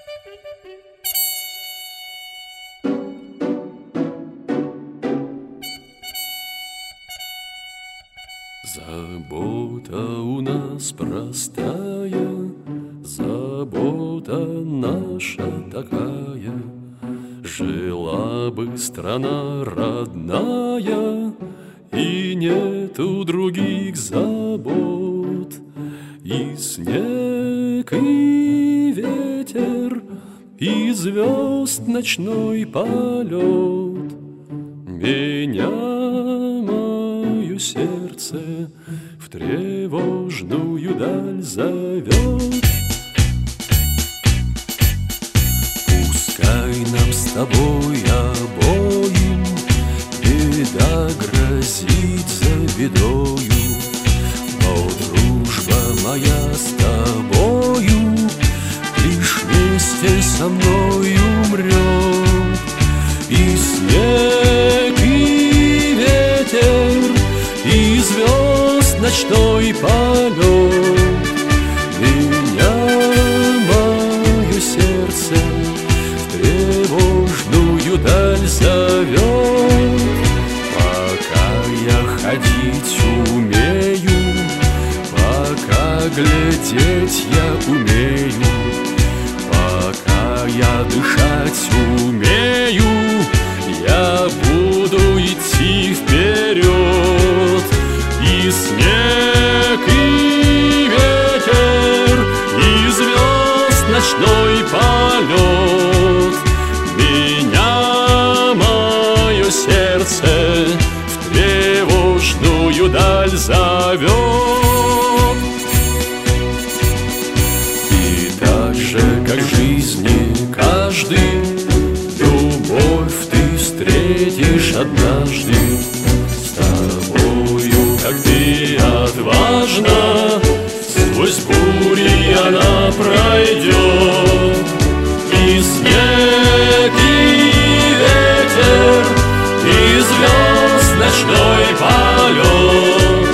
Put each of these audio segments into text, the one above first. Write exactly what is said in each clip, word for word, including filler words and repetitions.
Забота у нас простая, забота наша такая. Жила бы страна родная, и нету других забот. И снег, и ветер, и звезд ночной полет меня, мое сердце, в тревожную даль зовет. Пускай нам с тобой обоим беда грозит за бедою, но дружба моя с тобою лишь вместе со мной умрет. И снег, и ветер, и звезд ночной полет меня, мое сердце, в тревожную даль зовет. Пока я ходить умею, пока глядеть я умею, пока я дышать умею, я буду идти вперед. И снег, и ветер, и звезд ночной полет меня, мое сердце, в тревожную даль зовет. И так же, как в жизни каждый, любовь ты встретишь однажды. С тобою, как ты отважна, сквозь бури она пройдет. И снег, и ветер, и звезд ночной полет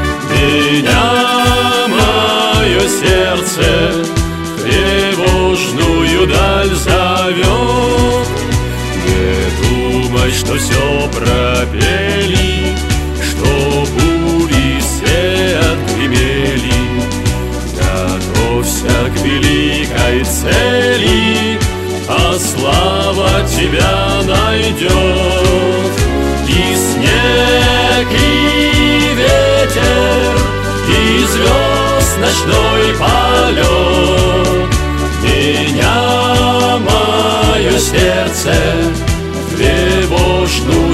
меня, мое сердце, в тревожную даль зовет. Не думай, что все пропели, что бури все отгремели. Готовься к великой цели, а слава тебя найдет. И снег, и ветер, и звезд ночной полет меня, мое сердце, в тревожную